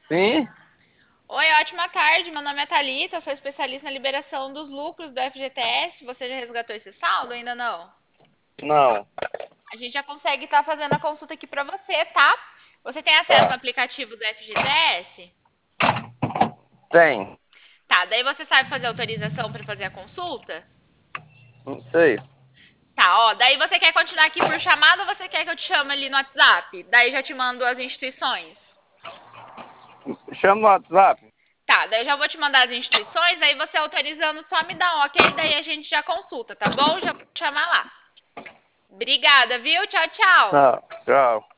Sim? Oi, ótima tarde. Meu nome é Thalita, sou especialista na liberação dos lucros do FGTS. Você já resgatou esse saldo? Ainda não? Não. A gente já consegue estar fazendo a consulta aqui para você, tá? Você tem acesso Tá. no aplicativo do FGTS? Tem. Tá, daí você sabe fazer autorização para fazer a consulta? Não sei. Tá, ó, daí você quer continuar aqui por chamada ou você quer que eu te chame ali no WhatsApp? Daí já te mando as instituições. Chama no WhatsApp. Tá, daí eu já vou te mandar as instituições, aí você autorizando só me dá um ok, daí a gente já consulta, tá bom? Já vou te chamar lá. Obrigada, viu? Tchau, tchau. Tá. Tchau.